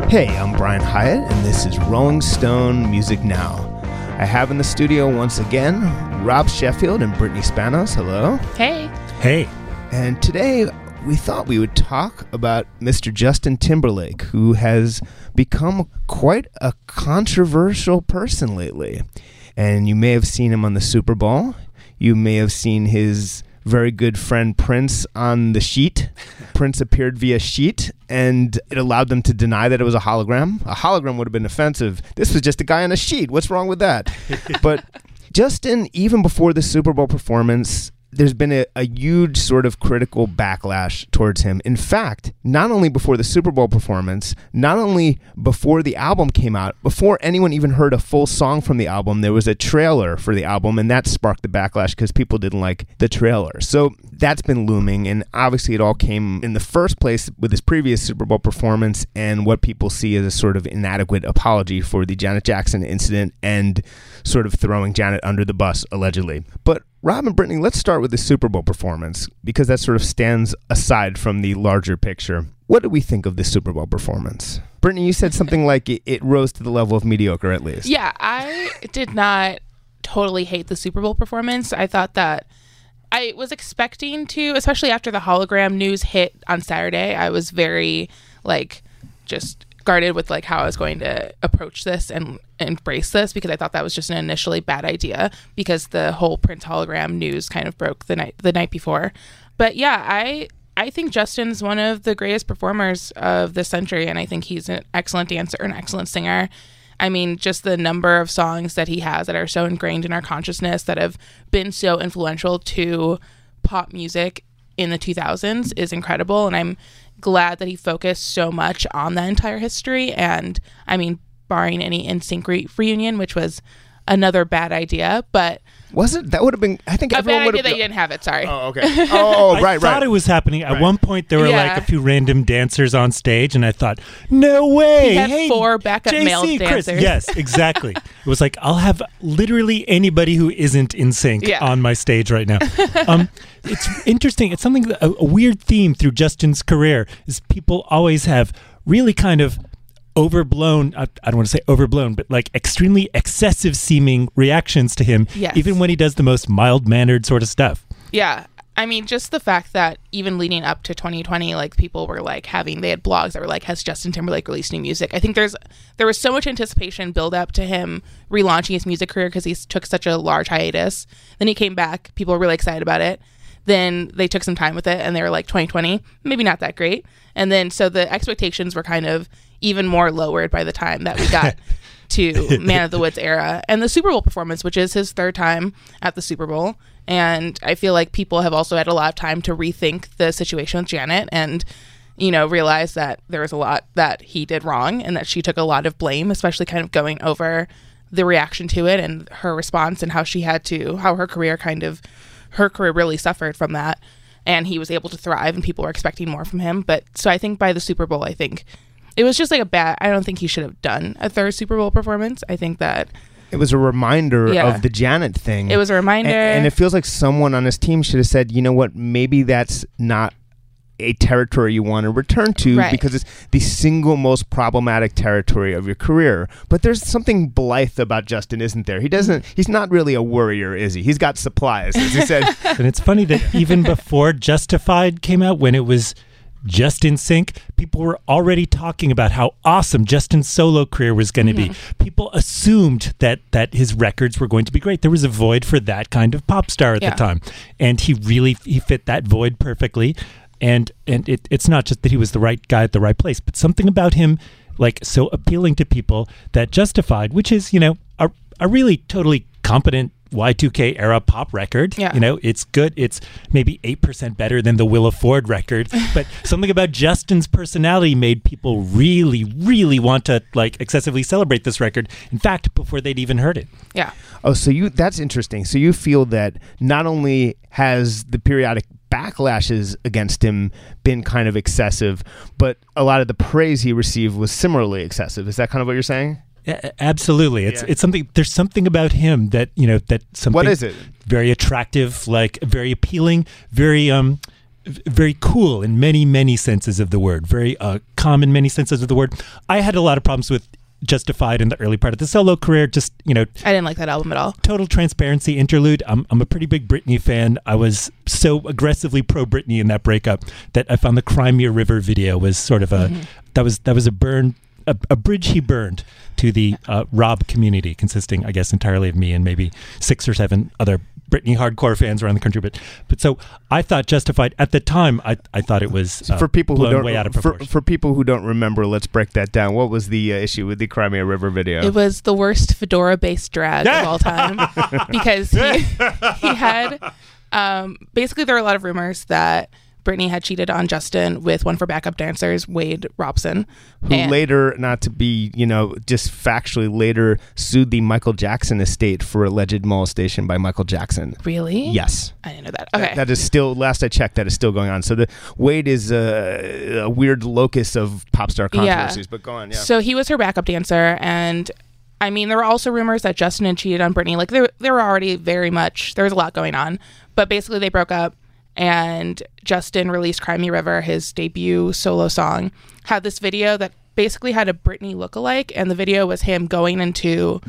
Hey, I'm Brian Hyatt, and this is Rolling Stone Music Now. I have in the studio once again Rob Sheffield and Brittany Spanos. Hello. Hey. Hey. And today we thought we would talk about Mr. Justin Timberlake, who has become quite a controversial person lately. And you may have seen him on the Super Bowl. You may have seen his very good friend Prince on the sheet. Prince appeared via sheet, and it allowed them to deny that it was a hologram. A hologram would have been offensive. This was just a guy on a sheet. What's wrong with that? But Justin, even before the Super Bowl performance, there's been a huge sort of critical backlash towards him. In fact, not only before the Super Bowl performance, not only before the album came out, before anyone even heard a full song from the album, there was a trailer for the album, and that sparked the backlash because people didn't like the trailer. So that's been looming, and obviously it all came in the first place with his previous Super Bowl performance and what people see as a sort of inadequate apology for the Janet Jackson incident and sort of throwing Janet under the bus, allegedly. But Rob and Brittany, let's start with the Super Bowl performance because that sort of stands aside from the larger picture. What do we think of the Super Bowl performance? Brittany, you said something like it rose to the level of mediocre at least. Yeah, I did not totally hate the Super Bowl performance. I thought that I was expecting to, especially after the hologram news hit on Saturday, I was very just guarded with how I was going to approach this and embrace this because I thought that was just an initially bad idea because the whole Prince hologram news kind of broke the night before. But yeah, I think Justin's one of the greatest performers of this century, and I think he's an excellent dancer, an excellent singer. I mean, just the number of songs that he has that are so ingrained in our consciousness that have been so influential to pop music in the 2000s is incredible, and I'm glad that he focused so much on that entire history. And I mean, barring any NSYNC reunion, which was another bad idea, but was it? That would have been, I think, a bad idea that you didn't have it. Sorry. Oh, okay. Oh, right. I thought it was happening. At one point, there were a few random dancers on stage, and I thought, no way. He had 4 backup male Chris. dancers. Yes, exactly. It was like, I'll have literally anybody who isn't in sync on my stage right now. It's interesting. It's something, a weird theme through Justin's career is people always have really kind of overblown, I don't want to say overblown, but extremely excessive seeming reactions to him, even when he does the most mild-mannered sort of stuff. Yeah. I mean, just the fact that even leading up to 2020, people were they had blogs that were has Justin Timberlake released new music? I think there was so much anticipation build up to him relaunching his music career because he took such a large hiatus. Then he came back. People were really excited about it. Then they took some time with it and they were 2020, maybe not that great. And then so the expectations were kind of even more lowered by the time that we got to Man of the Woods era and the Super Bowl performance, which is his 3rd time at the Super Bowl. And I feel like people have also had a lot of time to rethink the situation with Janet and, realize that there was a lot that he did wrong and that she took a lot of blame, especially kind of going over the reaction to it and her response and how her career really suffered from that. And he was able to thrive and people were expecting more from him. But so I think by the Super Bowl, I think it was just I don't think he should have done a 3rd Super Bowl performance. I think that it was a reminder of the Janet thing. It was a reminder. And it feels like someone on his team should have said, you know what, maybe that's not a territory you want to return to because it's the single most problematic territory of your career. But there's something blithe about Justin, isn't there? He's not really a worrier, is he? He's got supplies, as he said. And it's funny that even before Justified came out, when it was just in sync, people were already talking about how awesome Justin's solo career was going to be. People assumed that his records were going to be great. There was a void for that kind of pop star at the time. And he fit that void perfectly. And it's not just that he was the right guy at the right place, but something about him so appealing to people that Justified, which is, a really totally competent Y2K era pop record. Yeah. It's good. It's maybe 8% better than the Willa Ford record. But something about Justin's personality made people really, really want to excessively celebrate this record. In fact, before they'd even heard it. Yeah. Oh, so that's interesting. So you feel that not only has the periodic backlashes against him been kind of excessive, but a lot of the praise he received was similarly excessive. Is that kind of what you're saying? Absolutely. It's something, there's something about him that, that something. What is it? Very attractive, very appealing, very, very cool in many, many senses of the word, very calm in many senses of the word. I had a lot of problems with Justified in the early part of the solo career. Just, I didn't like that album at all. Total transparency interlude. I'm a pretty big Britney fan. I was so aggressively pro Britney in that breakup that I found the Crimea River video was sort of that was a burn, a bridge he burned to the Rob community, consisting, I guess, entirely of me and maybe 6 or 7 other Britney hardcore fans around the country. But so I thought Justified at the time. I thought it was for people who don't way out of proportion. For people who don't remember, let's break that down. What was the issue with the Crimea River video? It was the worst fedora-based drag of all time because he had basically there were a lot of rumors that Britney had cheated on Justin with one of her backup dancers, Wade Robson. Who later, not to be, just factually later sued the Michael Jackson estate for alleged molestation by Michael Jackson. Really? Yes. I didn't know that. Okay. That is still, last I checked, that is still going on. So the Wade is a weird locus of pop star controversies, but go on, yeah. So he was her backup dancer, and I mean, there were also rumors that Justin had cheated on Britney. Like, there were already there was a lot going on. But basically, they broke up. And Justin released Crimea River, his debut solo song, had this video that basically had a Britney lookalike, and the video was him going into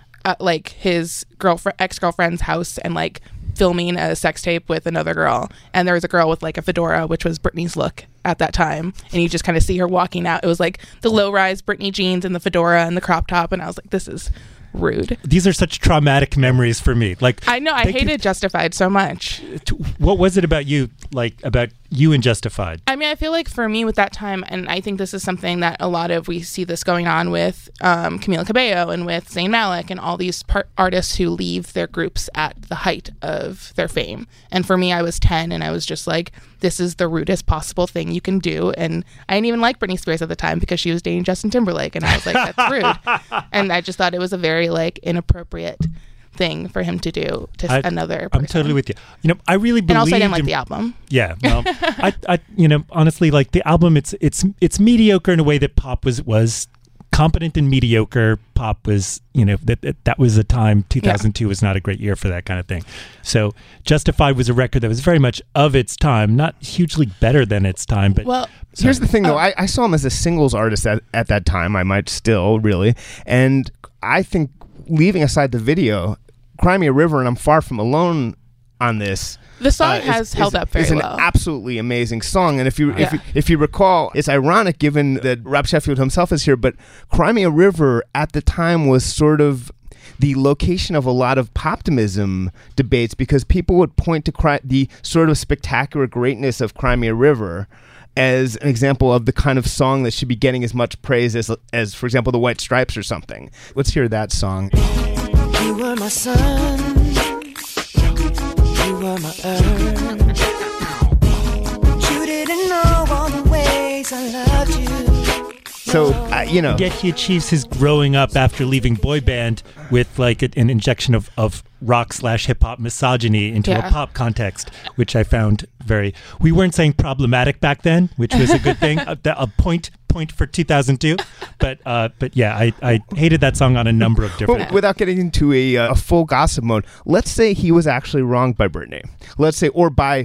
his ex-girlfriend's house and filming a sex tape with another girl. And there was a girl with a fedora, which was Britney's look at that time, and you just kind of see her walking out. It was the low-rise Britney jeans and the fedora and the crop top, and I was like, this is rude. These are such traumatic memories for me. I know, I hated Justified so much. What was it about you, about you and Justified? I mean, I feel like for me with that time, and I think this is something that we see this going on with Camila Cabello and with Zayn Malik and all these artists who leave their groups at the height of their fame. And for me, I was 10 and I was just like, this is the rudest possible thing you can do. And I didn't even like Britney Spears at the time because she was dating Justin Timberlake. And I was like, that's rude. And I just thought it was a very inappropriate thing for him to do to another person. I'm totally with you. I really believe. And also, I didn't like the album. Yeah, well, I honestly, the album. It's mediocre in a way that pop was competent and mediocre. Pop was, that was a time. 2002 was not a great year for that kind of thing. So, Justified was a record that was very much of its time, not hugely better than its time, but. Here's the thing, though. I saw him as a singles artist at that time. I might still, really. And I think, leaving aside the video, Crimea River and I'm Far From Alone on this. The song has held up very well. It's an absolutely amazing song. And if you recall, it's ironic given that Rob Sheffield himself is here, but Crimea River at the time was sort of the location of a lot of poptimism debates because people would point to the sort of spectacular greatness of Crimea River as an example of the kind of song that should be getting as much praise as for example, the White Stripes or something. Let's hear that song. You were my sun, you were my earth. You didn't know all the ways I loved you. So, Yet he achieves his growing up after leaving boy band with an injection of rock/hip-hop misogyny into a pop context, which I found we weren't saying problematic back then, which was a good thing, a point for 2002. But yeah, I hated that song on a number of different... Well, without getting into a full gossip mode, let's say he was actually wronged by Britney. Let's say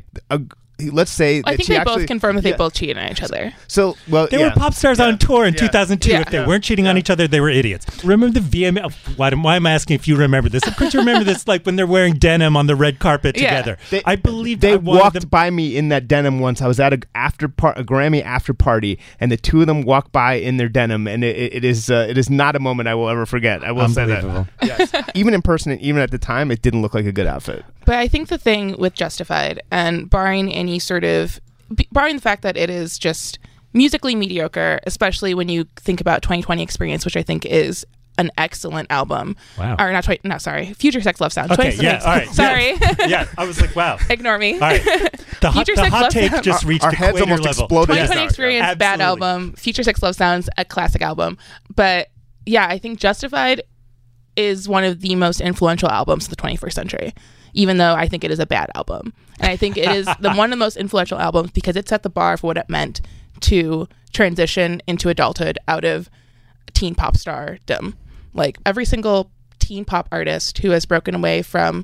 I think they both confirmed that they both cheated on each other. So, they were pop stars on tour in 2002. If they weren't cheating on each other, they were idiots. Remember the VMA? Why am I asking if you remember this? Of course you remember this, when they're wearing denim on the red carpet together. I believe they walked by me in that denim once. I was at a Grammy after party, and the two of them walked by in their denim, and it is not a moment I will ever forget. I will say that. Yes. Even in person, and even at the time, it didn't look like a good outfit. But I think the thing with Justified, and barring the fact that it is just musically mediocre, especially when you think about 2020 Experience, which I think is an excellent album. Wow. Or Future Sex Love Sounds. Okay, yeah, all right. Sorry. Yeah, I was like, wow. Ignore me. All right. The hot take just reached our heads equator almost level. Exploded. 2020 Experience, bad album. Future Sex Love Sounds, a classic album. But yeah, I think Justified is one of the most influential albums of the 21st century, even though I think it is a bad album. And I think it is one of the most influential albums because it set the bar for what it meant to transition into adulthood out of teen pop stardom. Every single teen pop artist who has broken away from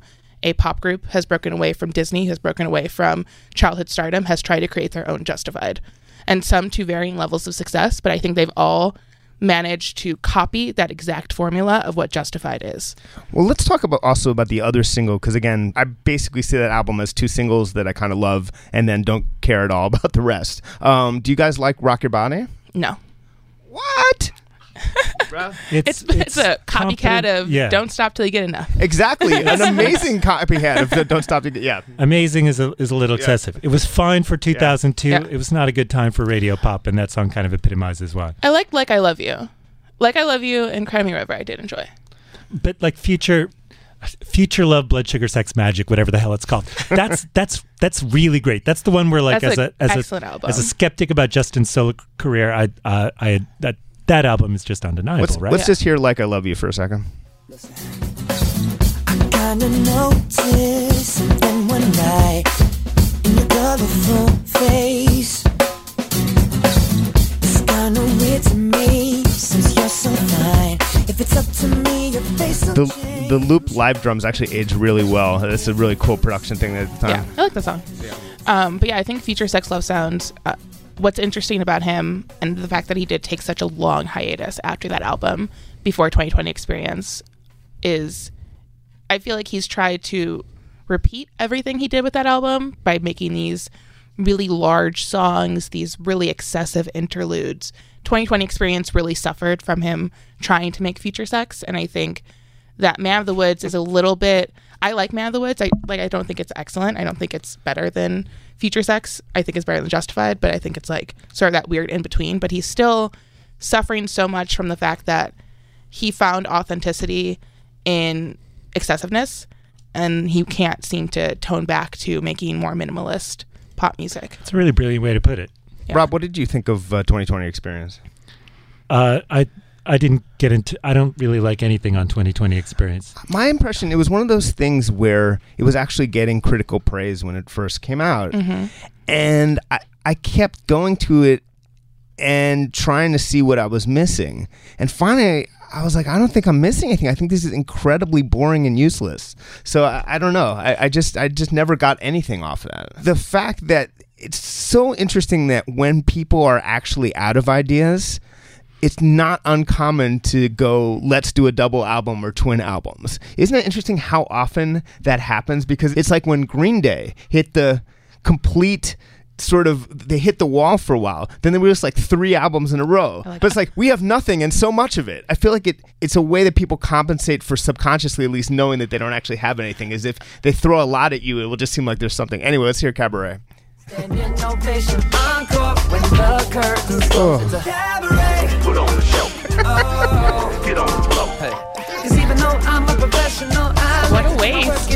a pop group has broken away from Disney, has broken away from childhood stardom, has tried to create their own Justified. And some to varying levels of success, but I think they've all managed to copy that exact formula of what Justified is. Well, let's talk also about the other single, because again, I basically see that album as 2 singles that I kind of love and then don't care at all about the rest. Do you guys like Rock Your Body? No. What? It's a copycat of Don't Stop Till You Get Enough. Exactly. An amazing copycat of Don't Stop Till You Get Enough. Amazing is a little excessive. It was fine for 2002. Yeah. It was not a good time for radio pop, and that song kind of epitomizes why. I like I Love You. Like I Love You and Cry Me a River I did enjoy. But like Future Love, Blood Sugar Sex Magic, whatever the hell it's called. That's really great. That's the one where like That's as excellent album. as a skeptic about Justin's solo career, that album is just undeniable, right? Let's just hear Like I Love You for a second. I kinda noticed something one night in your colorful face. It's kinda weird to me since you're so fine. If it's up to me, your face will change. The loop live drums actually aged really well. It's a really cool production thing at the time. Yeah, I like the song. But yeah, I think Future Sex Love Sounds, what's interesting about him and the fact that he did take such a long hiatus after that album before 2020 Experience is I feel like he's tried to repeat everything he did with that album by making these really large songs, these really excessive interludes. 2020 Experience really suffered from him trying to make Future Sex, and I think that Man of the Woods is a little bit... I like Man of the Woods. I don't think it's excellent. I don't think it's better than Future Sex. I think it's better than Justified, but I think it's like sort of that weird in between. But he's still suffering so much from the fact that he found authenticity in excessiveness, and he can't seem to tone back to making more minimalist pop music. It's a really brilliant way to put it. Yeah. Rob, what did you think of 2020 Experience? I didn't get into... I don't really like anything on 2020 Experience. My impression, it was one of those things where it was actually getting critical praise when it first came out. Mm-hmm. And I kept going to it and trying to see what I was missing. And finally, I was like, I don't think I'm missing anything. I think this is incredibly boring and useless. So I don't know. I just never got anything off of that. The fact that it's so interesting that when people are actually out of ideas, it's not uncommon to go, let's do a double album or twin albums. Isn't it interesting how often that happens? Because it's like when Green Day hit the complete sort of, they hit the wall for a while. Then there was like 3 albums in a row. But it's like, we have nothing and so much of it. I feel like it's a way that people compensate for subconsciously at least knowing that they don't actually have anything. As if they throw a lot at you, it will just seem like there's something. Anyway, let's hear Cabaret. Standing ovation, encore when the curtains close. It's a cabaret. Put on the show. Oh. Get on the floor. Hey. 'Cause even though I'm a professional, what a waste.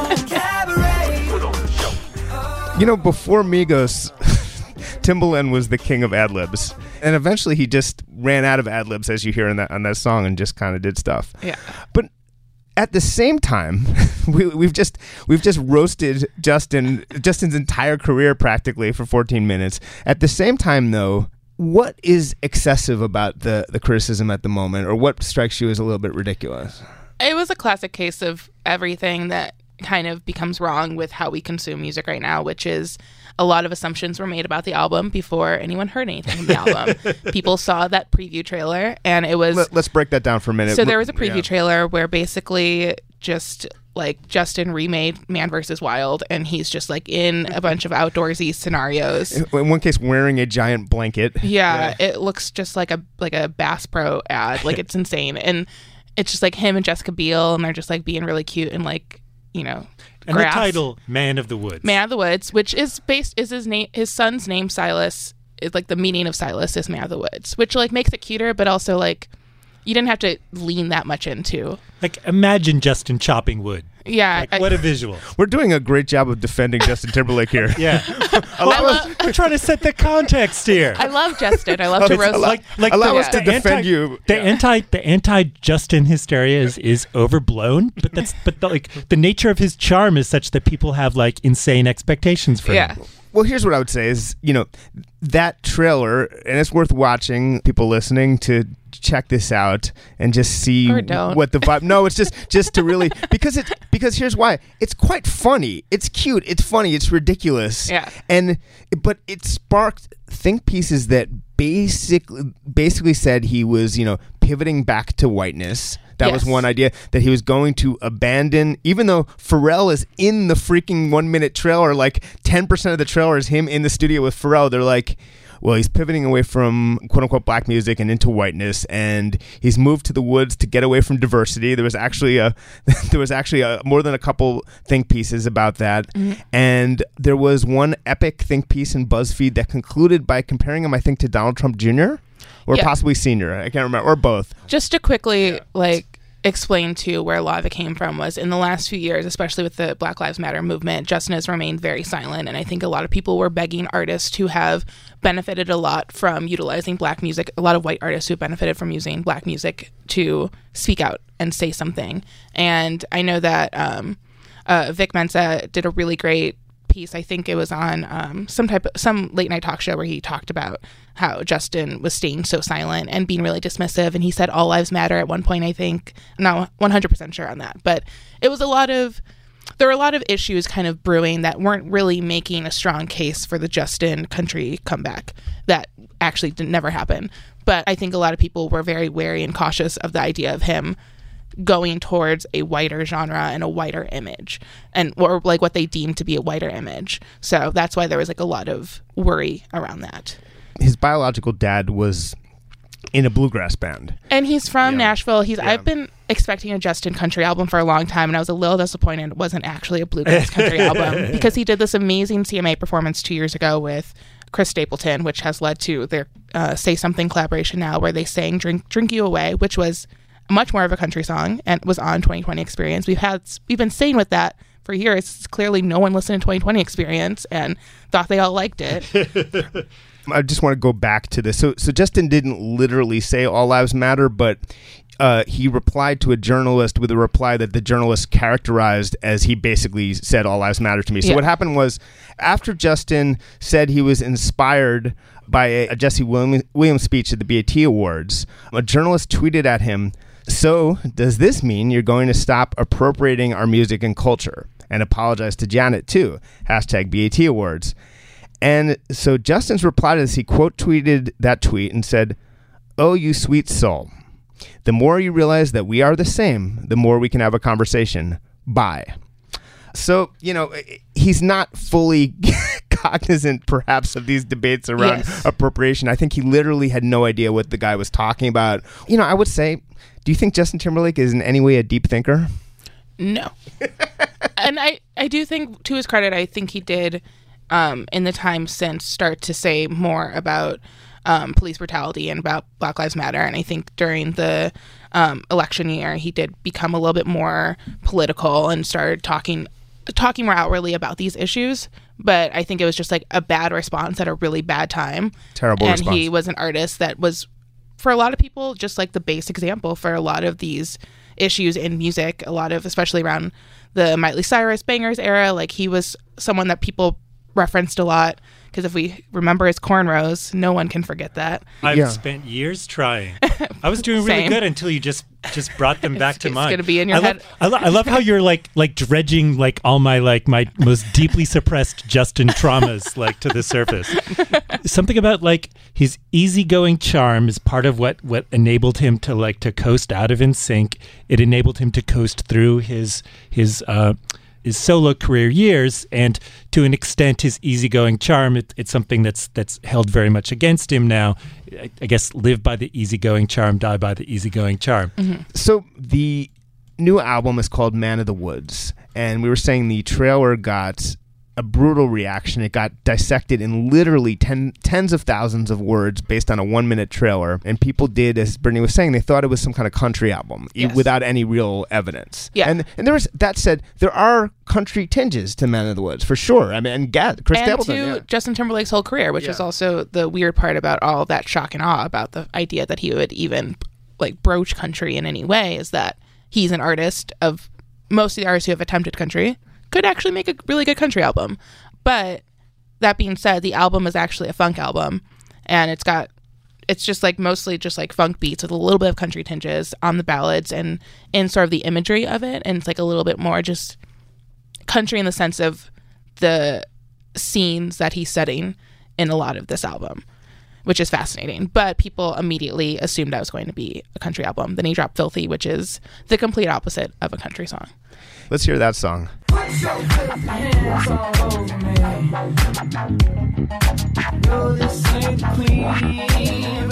Cabaret. Put on the show. You know, before Migos, Timbaland was the king of ad-libs. And eventually he just ran out of ad-libs, as you hear on that song, and just kind of did stuff. Yeah. But at the same time, we've just roasted Justin's entire career practically for 14 minutes. At the same time, though, what is excessive about the criticism at the moment, or what strikes you as a little bit ridiculous? It was a classic case of everything that kind of becomes wrong with how we consume music right now, which is a lot of assumptions were made about the album before anyone heard anything from the album. People saw that preview trailer, and it was... Let's break that down for a minute. So there was a preview trailer where basically just like Justin remade Man vs. Wild, and he's just like in a bunch of outdoorsy scenarios. In one case, wearing a giant blanket. Yeah, it looks just like a Bass Pro ad. Like, it's insane. And it's just like him and Jessica Biel, and they're just like being really cute and like, you know, and grass. the title Man of the Woods, which is based, is his son's name. Silas is like the meaning of Silas is Man of the Woods, which like makes it cuter, but also like you didn't have to lean that much into. Like, imagine Justin chopping wood. Yeah. Like, what a visual. We're doing a great job of defending Justin Timberlake here. Yeah. We're trying to set the context here. I love Justin. I love to roast. Allow us to defend you. The anti Justin hysteria is overblown, but the nature of his charm is such that people have like insane expectations for him. Well, here's what I would say is, that trailer, and it's worth watching, people listening, to check this out and just see Or don't. what the vibe. No, it's just to really, because here's why. It's quite funny. It's cute. It's funny. It's ridiculous. Yeah. But it sparked think pieces that basically said he was, pivoting back to whiteness. That was Yes. one idea, that he was going to abandon, even though Pharrell is in the freaking 1 minute trailer, like 10% of the trailer is him in the studio with Pharrell. They're like, well, he's pivoting away from quote unquote black music and into whiteness, and he's moved to the woods to get away from diversity. There was actually more than a couple think pieces about that. Mm-hmm. And there was one epic think piece in BuzzFeed that concluded by comparing him, I think, to Donald Trump Jr. or Yeah. possibly Senior. I can't remember, or both. Just to quickly explain to where a lot of it came from was in the last few years, especially with the Black Lives Matter movement, Justin has remained very silent. And I think a lot of people were begging artists who have benefited a lot from utilizing black music, a lot of white artists who have benefited from using black music to speak out and say something. And I know that Vic Mensa did a really great piece. I think it was on some late night talk show where he talked about how Justin was staying so silent and being really dismissive, and he said all lives matter at one point. I think, not 100% sure on that, but it was there were a lot of issues kind of brewing that weren't really making a strong case for the Justin country comeback that actually never happen. But I think a lot of people were very wary and cautious of the idea of him going towards a whiter genre and a whiter image, or like what they deemed to be a whiter image. So that's why there was a lot of worry around that. His biological dad was in a bluegrass band. And he's from Nashville. Yeah. I've been expecting a Justin country album for a long time, and I was a little disappointed it wasn't actually a bluegrass country album, because he did this amazing CMA performance 2 years ago with Chris Stapleton, which has led to their Say Something collaboration now, where they sang Drink You Away, which was much more of a country song and was on 2020 Experience. We've been saying with that for years. Clearly no one listened to 2020 Experience and thought they all liked it. I just want to go back to this. So Justin didn't literally say all lives matter, but he replied to a journalist with a reply that the journalist characterized as he basically said all lives matter to me. So what happened was, after Justin said he was inspired by a Jesse Williams speech at the BET Awards, a journalist tweeted at him, "So does this mean you're going to stop appropriating our music and culture? And apologize to Janet too. #BET Awards." And so Justin's reply to this, he quote tweeted that tweet and said, "Oh, you sweet soul. The more you realize that we are the same, the more we can have a conversation. Bye." So, he's not fully cognizant, perhaps, of these debates around appropriation. I think he literally had no idea what the guy was talking about. I would say, do you think Justin Timberlake is in any way a deep thinker? No. And I do think, to his credit, I think he did, in the time since, start to say more about police brutality and about Black Lives Matter. And I think during the election year, he did become a little bit more political and started talking more outwardly about these issues. But I think it was just a bad response at a really bad time. Terrible response. And he was an artist that was, for a lot of people, just the base example for a lot of these issues in music, especially around the Miley Cyrus Bangers era. He was someone that people referenced a lot, because if we remember his cornrows, no one can forget that. I've spent years trying. I was doing really good until you just brought them back to mind. It's gonna be in your head. I love how you're dredging all my my most deeply suppressed Justin traumas to the surface. Something about his easygoing charm is part of what enabled him to to coast out of NSYNC. It enabled him to coast through his solo career years, and to an extent his easygoing charm, it's something that's held very much against him now. I guess live by the easygoing charm, die by the easygoing charm. Mm-hmm. So the new album is called Man of the Woods, and we were saying the trailer got a brutal reaction. It got dissected in literally tens of thousands of words based on a 1 minute trailer. And people did, as Brittany was saying, they thought it was some kind of country album without any real evidence. Yeah. And there was, that said, there are country tinges to Man of the Woods, for sure. I mean, and Chris Stapleton. And to Justin Timberlake's whole career, which is also the weird part about all that shock and awe about the idea that he would even broach country in any way, is that he's an artist of most of the artists who have attempted country could actually make a really good country album. But that being said, the album is actually a funk album, and it's just like mostly just like funk beats with a little bit of country tinges on the ballads and in sort of the imagery of it. And it's like a little bit more just country in the sense of the scenes that he's setting in a lot of this album, which is fascinating. But people immediately assumed that was going to be a country album. Then he dropped Filthy, which is the complete opposite of a country song. Let's hear that song. Put your hands all over me. No, this ain't the clean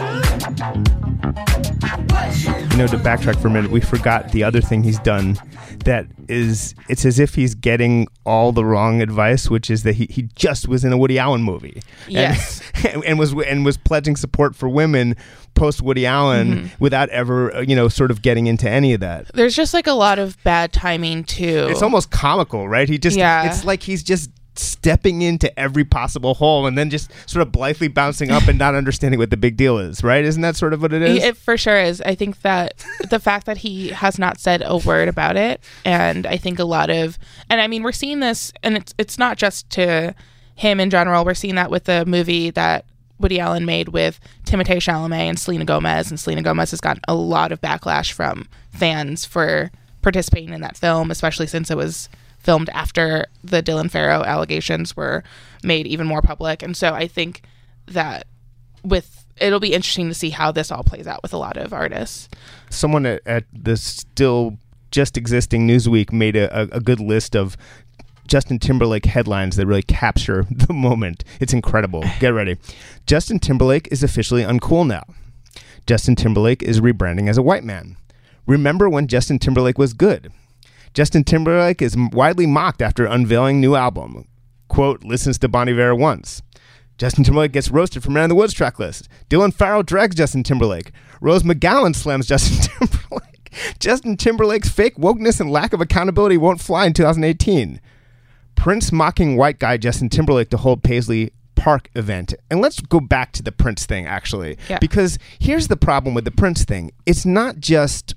version. You know, to backtrack for a minute, we forgot the other thing he's done that is, it's as if he's getting all the wrong advice, which is that he just was in a Woody Allen movie. Yes. And was pledging support for women post Woody Allen without ever, sort of getting into any of that. There's just like a lot of bad timing too. It's almost comical, right? It's like he's just stepping into every possible hole and then just sort of blithely bouncing up and not understanding what the big deal is, right? Isn't that sort of what it is? It for sure is. I think that the fact that he has not said a word about it, and I think we're seeing this, and it's not just to him in general. We're seeing that with the movie that Woody Allen made with Timothée Chalamet and Selena Gomez, and Selena Gomez has gotten a lot of backlash from fans for participating in that film, especially since it was filmed after the Dylan Farrow allegations were made even more public. And so I think that it'll be interesting to see how this all plays out with a lot of artists. Someone at the still just existing Newsweek made a good list of Justin Timberlake headlines that really capture the moment. It's incredible. Get ready. Justin Timberlake is officially uncool now. Justin Timberlake is rebranding as a white man. Remember when Justin Timberlake was good? Justin Timberlake is widely mocked after unveiling new album. Quote, listens to Bon Iver once. Justin Timberlake gets roasted for Man in the Woods track list. Dylan Farrow drags Justin Timberlake. Rose McGowan slams Justin Timberlake. Justin Timberlake's fake wokeness and lack of accountability won't fly in 2018. Prince mocking white guy Justin Timberlake to hold Paisley Park event. And let's go back to the Prince thing, actually. Yeah. Because here's the problem with the Prince thing. It's not just...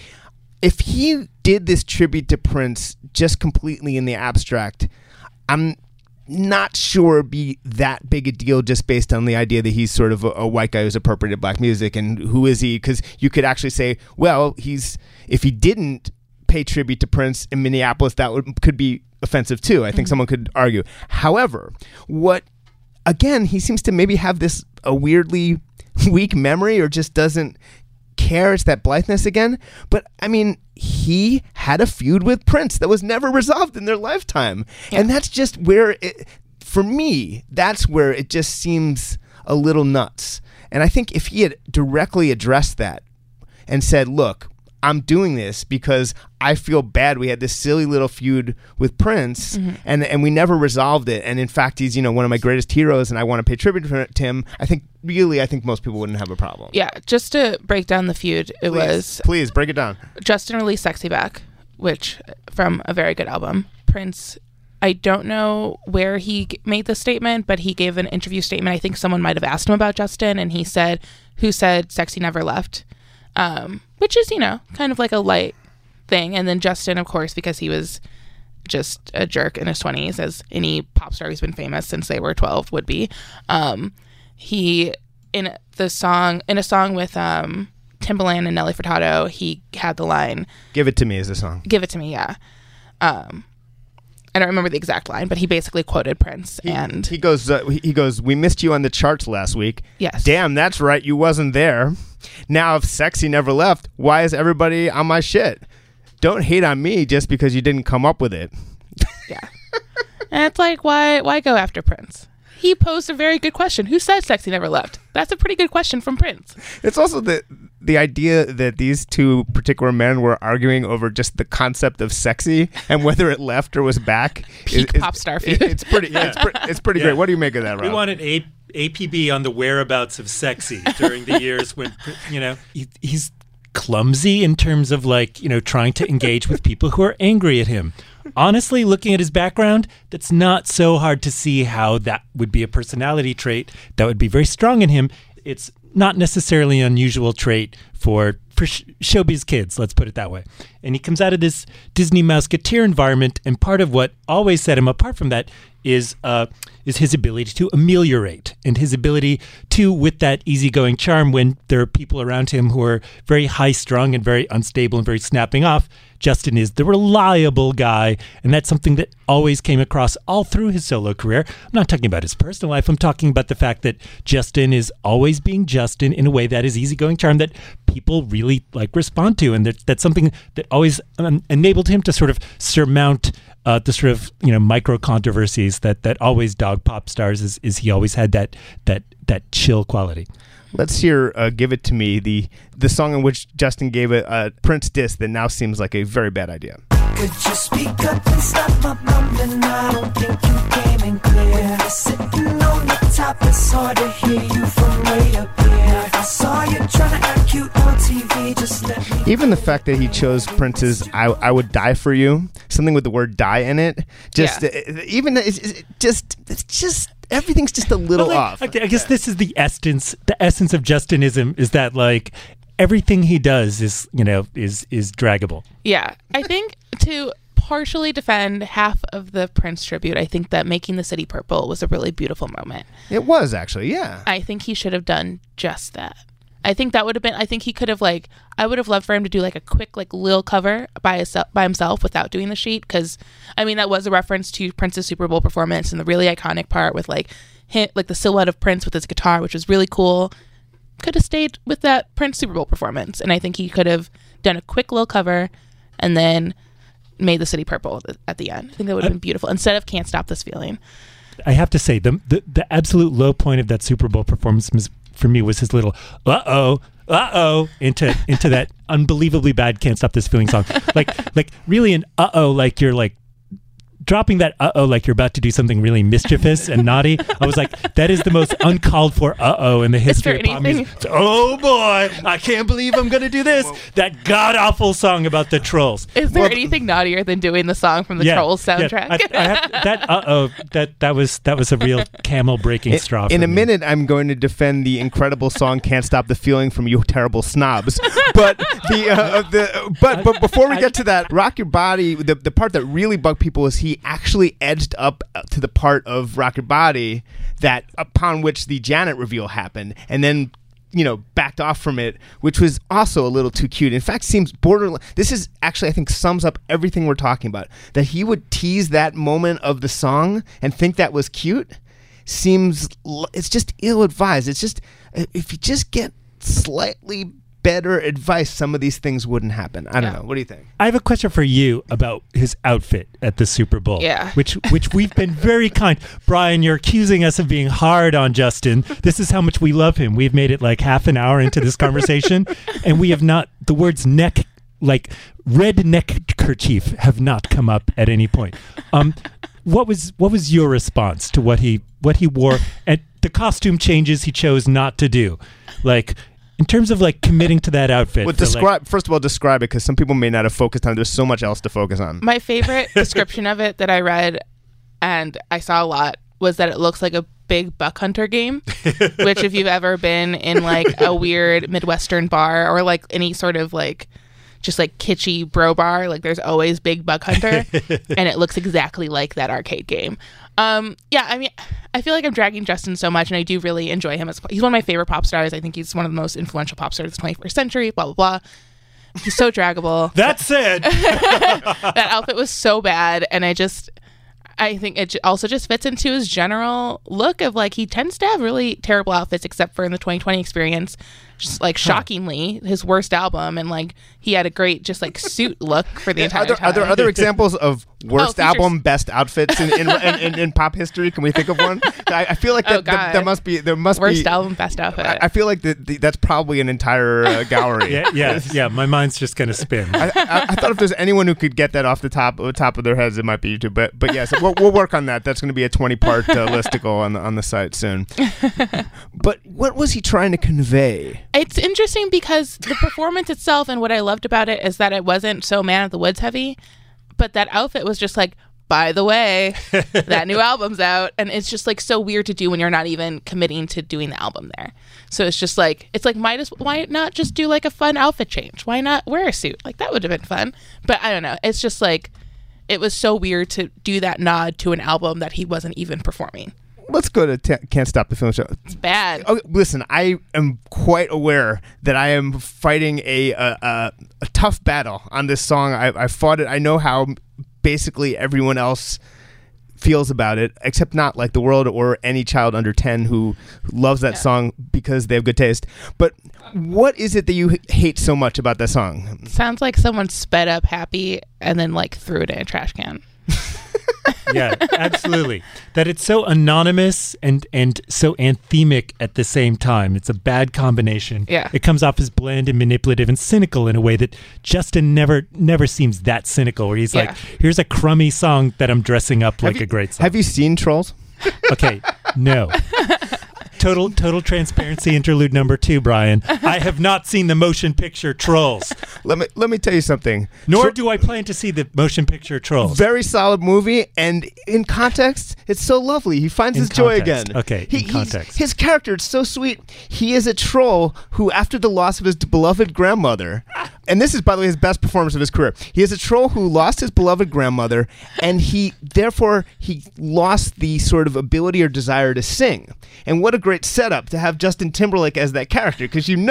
If he did this tribute to Prince just completely in the abstract, I'm not sure it'd be that big a deal just based on the idea that he's sort of a white guy who's appropriated black music. And who is he? Because you could actually say, well, if he didn't pay tribute to Prince in Minneapolis, could be offensive too. I think someone could argue. However, he seems to maybe have a weirdly weak memory or just doesn't care. It's that blitheness again. But I mean, he had a feud with Prince that was never resolved in their lifetime. Yeah. And that's just where for me, that's where it just seems a little nuts. And I think if he had directly addressed that and said, look, I'm doing this because I feel bad. We had this silly little feud with Prince, and we never resolved it. And in fact, he's one of my greatest heroes, and I want to pay tribute to him. I think most people wouldn't have a problem. Yeah, just to break down the feud, Please break it down. Justin released "Sexy Back," which from a very good album. Prince, I don't know where he made the statement, but he gave an interview statement. I think someone might have asked him about Justin, and he said, "Who said sexy never left?" Which is, kind of like a light thing. And then Justin, of course, because he was just a jerk in his 20s, as any pop star who's been famous since they were 12 would be. He, in a song with Timbaland and Nelly Furtado, he had the line, "Give it to me" is the song. Give it to me, yeah. I don't remember the exact line, but he basically quoted Prince. He goes, "We missed you on the charts last week." Yes. Damn, that's right, you wasn't there. Now, if sexy never left, why is everybody on my shit? Don't hate on me just because you didn't come up with it. Yeah. And it's like, why go after Prince? He posed a very good question. Who said sexy never left? That's a pretty good question from Prince. It's also the idea that these two particular men were arguing over just the concept of sexy and whether it left or was back. Peak pop star feud. It's pretty great. What do you make of that, Rob? We wanted APB on the whereabouts of sexy during the years when, he's clumsy in terms of trying to engage with people who are angry at him. Honestly, looking at his background, that's not so hard to see how that would be a personality trait that would be very strong in him. It's not necessarily an unusual trait for showbiz kids, let's put it that way. And he comes out of this Disney Mouseketeer environment, and part of what always set him apart from that is his ability to ameliorate and his ability to, with that easygoing charm, when there are people around him who are very high-strung and very unstable and very snapping off, Justin is the reliable guy, and that's something that always came across all through his solo career. I'm not talking about his personal life. I'm talking about the fact that Justin is always being Justin in a way that is easygoing charm that people really respond to, and that's something that always enabled him to sort of surmount the sort of micro controversies that always dog pop stars. Is he always had that chill quality. Let's hear Give It To Me, the song in which Justin gave a Prince diss that now seems like a very bad idea. Would you speak up and stop my mumbling? I don't think you came in clear. Sitting on the top, it's hard to hear you from way up here. I saw you trying to act cute on TV, just let me... Even the fact that he chose Prince's I Would Die For You, something with the word die in it, it's just everything's just a little off. I guess this is the essence of Justinism, is that everything he does is draggable. Yeah, I think to partially defend half of the Prince tribute, I think that making the city purple was a really beautiful moment. It was, actually, yeah. I think he should have done just that. I think that would have been, I think he could have I would have loved for him to do a quick little cover by himself without doing the sheet, because that was a reference to Prince's Super Bowl performance and the really iconic part with the silhouette of Prince with his guitar, which was really cool. Could have stayed with that Prince Super Bowl performance, and I think he could have done a quick little cover and then made the city purple at the end. I think that would have been beautiful instead of Can't Stop This Feeling. I have to say the absolute low point of that Super Bowl performance for me was his little into that unbelievably bad Can't Stop This Feeling song. Really an you're dropping that like you're about to do something really mischievous and naughty. I was like, that is the most uncalled for in the history of pop music. Oh boy, I can't believe I'm gonna do this. That god awful song about the trolls. Is there anything naughtier than doing the song from the Trolls soundtrack? That was a real camel breaking straw. In a minute, I'm going to defend the incredible song "Can't Stop the Feeling" from You Terrible Snobs. But but before we get to that, Rock Your Body, the part that really bugged people was he actually edged up to the part of Rock Your Body that upon which the Janet reveal happened, and then backed off from it, which was also a little too cute. In fact, seems borderline. This is actually, I think, sums up everything we're talking about. That he would tease that moment of the song and think that was cute it's just ill-advised. It's just, if you just get slightly better advice, some of these things wouldn't happen. I don't know. What do you think? I have a question for you about his outfit at the Super Bowl. Yeah. Which we've been very kind. Brian, you're accusing us of being hard on Justin. This is how much we love him. We've made it half an hour into this conversation, and we have not, the words red neckerchief have not come up at any point. What was your response to what he wore and the costume changes he chose not to do? In terms of committing to that outfit. Well, first of all, describe it, because some people may not have focused on it. There's so much else to focus on. My favorite description of it that I read, and I saw a lot, was that it looks like a big buck hunter game, which if you've ever been in a weird Midwestern bar or any sort of just kitschy bro bar, there's always big buck hunter, and it looks exactly like that arcade game. I feel like I'm dragging Justin so much, and I do really enjoy him. He's one of my favorite pop stars. I think he's one of the most influential pop stars of the 21st century, blah, blah, blah. He's so draggable. That said. That outfit was so bad, and I think it also just fits into his general look of he tends to have really terrible outfits, except for in the 2020 Experience, just shockingly his worst album, and he had a great suit look for the entire time. Are there other examples of worst album, best outfits in pop history? Can we think of one? I feel like there must be worst album, best outfit. I feel like that's probably an entire gallery. Yeah. My mind's just gonna spin. I thought if there's anyone who could get that off the top of their heads, it might be you two. But yes, we'll work on that. That's going to be a 20-part listicle on the site soon. But what was he trying to convey? It's interesting because the performance itself, and what I loved about it, is that it wasn't so Man of the Woods heavy, but that outfit was just by the way, that new album's out. And it's just like so weird to do when you're not even committing to doing the album there. So it's just like, why not just do like a fun outfit change? Why not wear a suit? Like that would have been fun. But I don't know. It's just like, it was so weird to do that nod to an album that he wasn't even performing. Let's go to Can't Stop the Film Show. It's bad. Oh, listen, I am quite aware that I am fighting a tough battle on this song. I fought it. I know how basically everyone else feels about it, except not like the world or any child under 10 who loves that song because they have good taste. But what is it that you hate so much about that song? Sounds like someone sped up Happy and then like threw it in a trash can. Yeah, absolutely. That it's so anonymous and so anthemic at the same time. It's a bad combination. Yeah. It comes off as bland and manipulative and cynical in a way that Justin never seems that cynical, where he's like, here's a crummy song that I'm dressing up like a great song. Have you seen Trolls? Okay, no. Total transparency interlude number 2, Brian. I have not seen the motion picture Trolls. Let me tell you something. Nor do I plan to see the motion picture Trolls. Very solid movie, and in context, it's so lovely. He finds his joy again. Okay, in context. His character, it's so sweet. He is a troll who, after the loss of his beloved grandmother, and this is, by the way, his best performance of his career. He is a troll who lost his beloved grandmother, and he lost the sort of ability or desire to sing. And what a great setup to have Justin Timberlake as that character, because you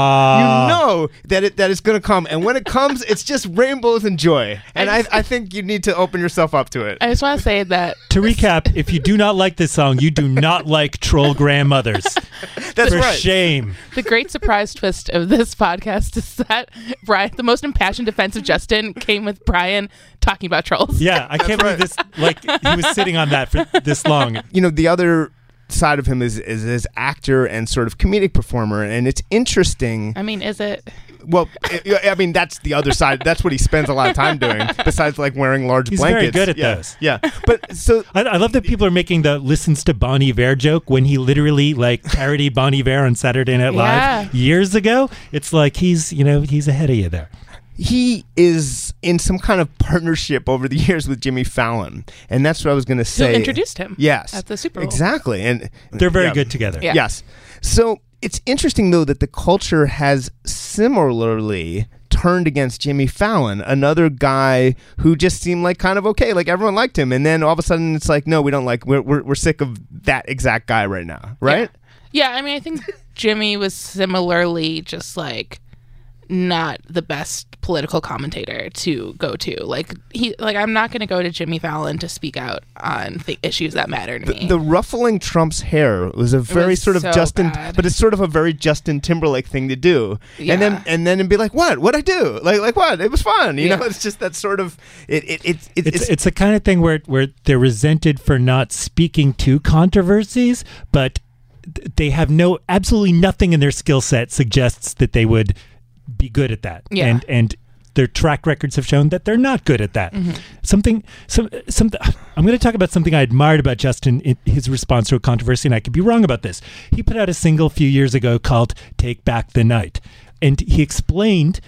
know that it's going to come, and when it comes, it's just rainbows and joy. And I think you need to open yourself up to it. I just want to say that to recap, if you do not like this song, you do not like troll grandmothers. That's For right. shame. the great surprise twist of this podcast is that Brian, the most impassioned defense of Justin, came with Brian talking about trolls. Yeah, I can't believe this. Like, he was sitting on that for this long. You know, the other side of him is as actor and sort of comedic performer, and it's interesting. I mean, is it? Well, I mean, that's the other side. That's what he spends a lot of time doing, besides like wearing large He's blankets. very good at those. Yeah, but so I love that people are making the listens to Bon Iver joke when he literally like parodied Bon Iver on Saturday Night Live years ago. It's like he's ahead of you there. he is in some kind of partnership over the years with Jimmy Fallon, and that's what I was going to say. Who introduced him? Yes, at the Super Bowl. Exactly, and They're very good together. Yeah. Yes. So it's interesting, though, that the culture has similarly turned against Jimmy Fallon, another guy who just seemed like kind of okay, like everyone liked him, and then all of a sudden it's like, no, we don't like. We're sick of that exact guy right now, right? Yeah, I mean, I think Jimmy was similarly just like not the best political commentator to go to. Like I'm not going to go to Jimmy Fallon to speak out on issues that matter to me. The ruffling Trump's hair was a very was sort of so Justin, bad. but it's sort of a very Justin Timberlake thing to do. Yeah. And then be like, what'd I do? Like what? It was fun. You know, it's just that sort of It's the kind of thing where they're resented for not speaking to controversies, but they have absolutely nothing in their skill set suggests that they would be good at that. Yeah. And their track records have shown that they're not good at that. Mm-hmm. Something I'm going to talk about something I admired about Justin in his response to a controversy, and I could be wrong about this. He put out a single a few years ago called Take Back the Night, and he explained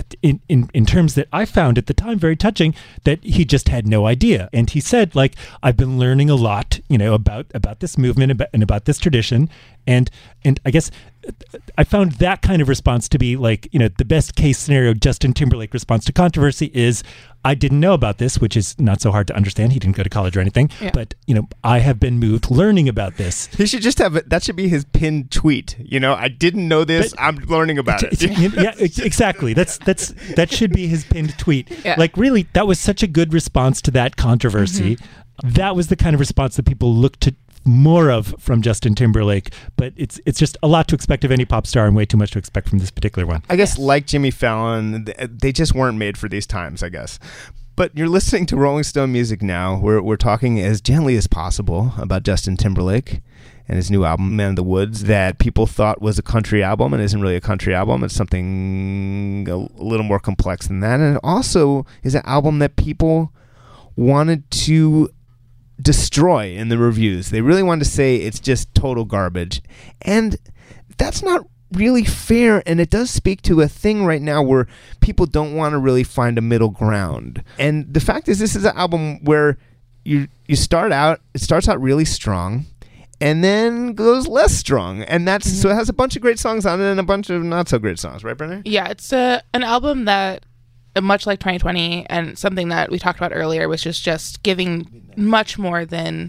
in terms that I found at the time very touching, that he just had no idea. And he said, like, I've been learning a lot, about this movement and about this tradition. And I guess I found that kind of response to be like, the best case scenario Justin Timberlake response to controversy is, I didn't know about this, which is not so hard to understand. He didn't go to college or anything, but I have been moved learning about this. He should just have it. That should be his pinned tweet. I didn't know this. I'm learning about it. Yeah, exactly. That should be his pinned tweet. Yeah. Like, really, that was such a good response to that controversy. Mm-hmm. That was the kind of response that people look to more of from Justin Timberlake, but it's just a lot to expect of any pop star and way too much to expect from this particular one. I guess like Jimmy Fallon, they just weren't made for these times, I guess. But you're listening to Rolling Stone Music now. We're talking as gently as possible about Justin Timberlake and his new album, Man in the Woods, that people thought was a country album and isn't really a country album. It's something a little more complex than that. And it also is an album that people wanted to destroy in the reviews. They really wanted to say it's just total garbage. And that's not really fair, and it does speak to a thing right now where people don't want to really find a middle ground. And the fact is, this is an album where you start out. It starts out really strong, and then goes less strong, and that's so it has a bunch of great songs on it and a bunch of not so great songs, right, Brenner? Yeah, it's an album that, much like 2020, and something that we talked about earlier, was just giving much more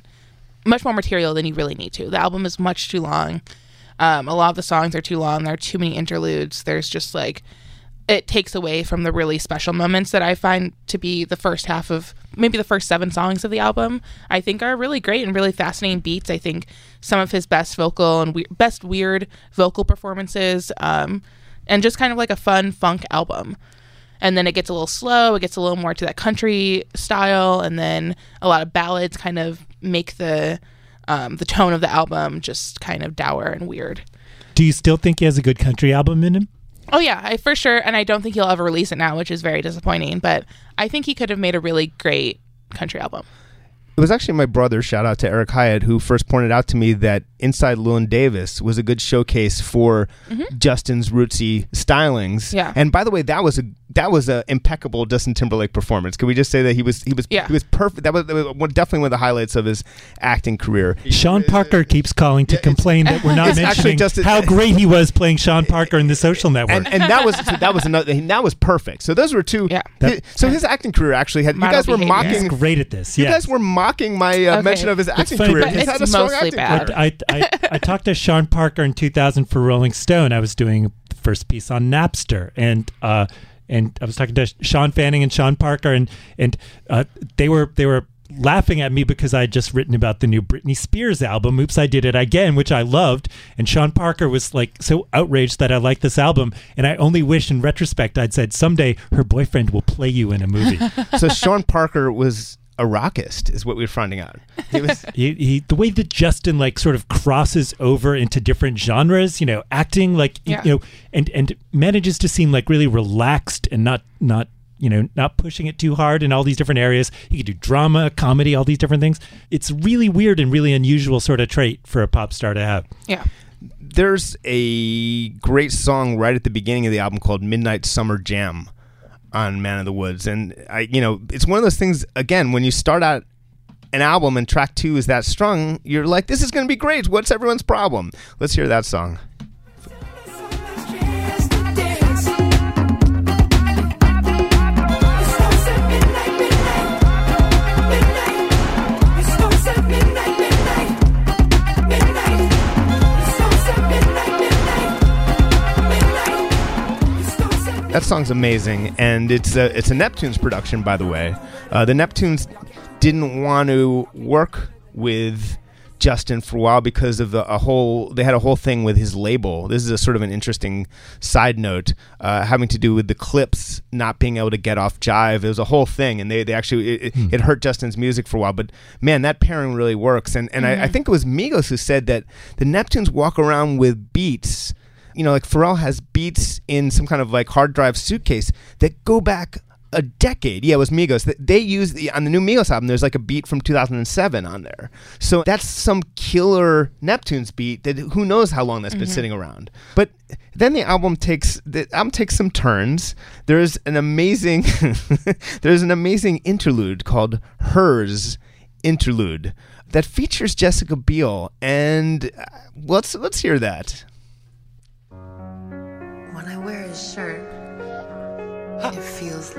material than you really need to. The album is much too long. A lot of the songs are too long. There are too many interludes. There's just like, it takes away from the really special moments that I find to be the first half of, maybe the first 7 songs of the album, I think are really great and really fascinating beats. I think some of his best vocal and best weird vocal performances, and just kind of like a fun funk album. And then it gets a little slow. It gets a little more to that country style. And then a lot of ballads kind of make the tone of the album just kind of dour and weird. Do you still think he has a good country album in him? Oh, yeah, for sure. And I don't think he'll ever release it now, which is very disappointing. But I think he could have made a really great country album. It was actually my brother, shout out to Eric Hyatt, who first pointed out to me that Inside Llewyn Davis was a good showcase for Justin's rootsy stylings. Yeah. And by the way, that was a impeccable Justin Timberlake performance. Can we just say that he was perfect? That was definitely one of the highlights of his acting career. Sean Parker keeps calling to complain that we're not mentioning how great he was playing Sean Parker in The Social Network. And that was perfect. So those were two. Yeah. His acting career actually had. Model you guys were behavior. mocking. He's great at this. You Yes. guys were mocking my mention of his acting funny, career. but He's it's had a strong mostly acting bad. career. I talked to Sean Parker in 2000 for Rolling Stone. I was doing the first piece on Napster, and I was talking to Sean Fanning and Sean Parker, and they were laughing at me because I had just written about the new Britney Spears album, Oops, I Did It Again, which I loved. And Sean Parker was like so outraged that I liked this album. And I only wish in retrospect I'd said, someday her boyfriend will play you in a movie. So Sean Parker was a rockist, is what we're finding out. He was he the way that Justin like sort of crosses over into different genres, acting like, and manages to seem like really relaxed and not pushing it too hard in all these different areas. He could do drama, comedy, all these different things. It's really weird and really unusual sort of trait for a pop star to have. Yeah. There's a great song right at the beginning of the album called Midnight Summer Jam on Man of the Woods. And it's one of those things, again, when you start out an album and track 2 is that strong, you're like, this is going to be great. What's everyone's problem? Let's hear that song. That song's amazing, and it's a Neptunes production, by the way. The Neptunes didn't want to work with Justin for a while because of they had a whole thing with his label. This is a sort of an interesting side note, having to do with the clips not being able to get off Jive. It was a whole thing, and they actually it hurt Justin's music for a while. But man, that pairing really works. And I think it was Migos who said that the Neptunes walk around with beats. Like Pharrell has beats in some kind of like hard drive suitcase that go back a decade. Yeah, it was Migos. They use on the new Migos album. There's like a beat from 2007 on there. So that's some killer Neptunes beat that who knows how long that's been sitting around. But then the album takes some turns. There's an amazing interlude called Hers Interlude that features Jessica Biel, and let's hear that. When I wear his shirt, it feels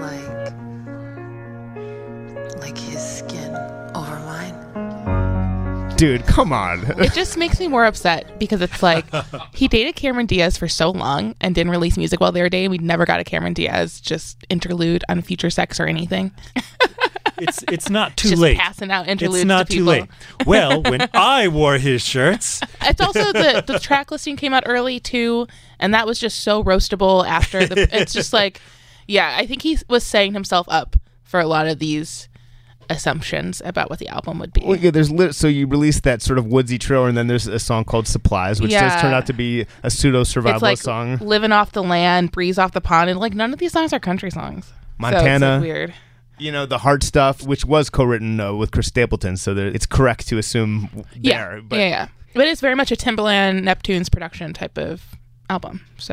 like his skin over mine. Dude, come on. It just makes me more upset because it's like he dated Cameron Diaz for so long and didn't release music while they were dating. We never got a Cameron Diaz just interlude on Future Sex or anything. It's not too just late. Passing out interludes It's not to people. too late. Well, when I wore his shirts. It's also the track listing came out early too, and that was just so roastable after it's just like, yeah, I think he was setting himself up for a lot of these assumptions about what the album would be. Well, yeah, so you released that sort of woodsy trailer, and then there's a song called Supplies, which does turn out to be a pseudo-survivalist it's like song. Living Off the Land, Breeze Off the Pond, and like none of these songs are country songs. Montana. So it's weird. The Hard Stuff, which was co-written with Chris Stapleton, so it's correct to assume there. Yeah. But it's very much a Timbaland, Neptunes production type of album. So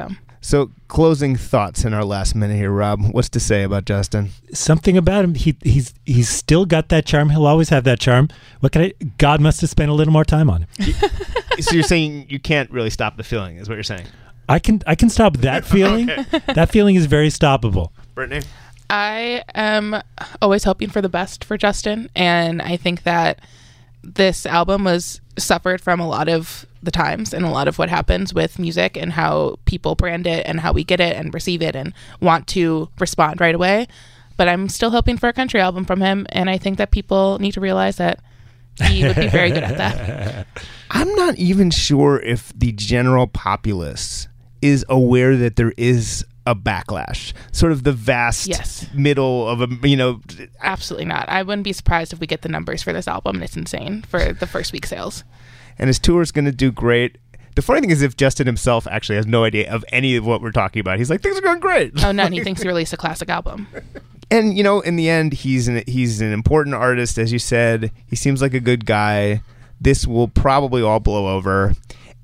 So, closing thoughts in our last minute here, Rob. What's to say about Justin? Something about him. He's still got that charm. He'll always have that charm. God must have spent a little more time on him. So you're saying you can't really stop the feeling, is what you're saying? I can stop that feeling. Okay. That feeling is very stoppable. Brittany? I am always hoping for the best for Justin, and I think that this album was suffered from a lot of the times and a lot of what happens with music and how people brand it and how we get it and receive it and want to respond right away. But I'm still hoping for a country album from him, and I think that people need to realize that he would be very good at that. I'm not even sure if the general populace is aware that there is a backlash, sort of the vast middle of Absolutely not. I wouldn't be surprised if we get the numbers for this album, and it's insane for the first week sales. And his tour is going to do great. The funny thing is, if Justin himself actually has no idea of any of what we're talking about, he's like, things are going great. Oh, no, and he thinks he released a classic album. And, in the end, he's an important artist, as you said. He seems like a good guy. This will probably all blow over,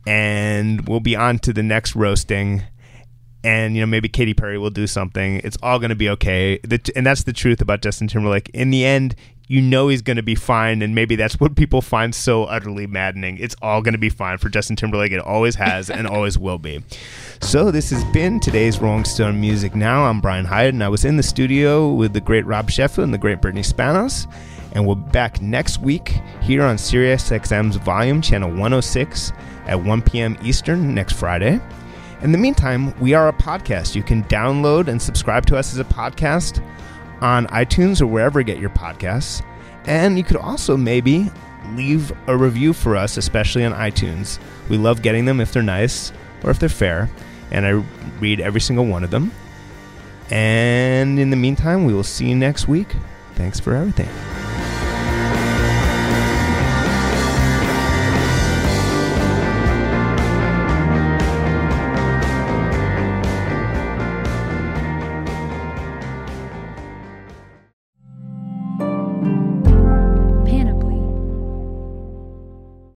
and we'll be on to the next roasting. And, maybe Katy Perry will do something. It's all going to be okay. And that's the truth about Justin Timberlake. In the end, he's going to be fine, and maybe that's what people find so utterly maddening. It's all going to be fine for Justin Timberlake. It always has and always will be. So this has been today's Rolling Stone Music Now. I'm Brian Hyatt, and I was in the studio with the great Rob Sheffield and the great Brittany Spanos. And we'll be back next week here on SiriusXM's Volume Channel 106 at 1 p.m. Eastern next Friday. In the meantime, we are a podcast. You can download and subscribe to us as a podcast on iTunes or wherever you get your podcasts. And you could also maybe leave a review for us, especially on iTunes. We love getting them if they're nice or if they're fair. And I read every single one of them. And in the meantime, we will see you next week. Thanks for everything.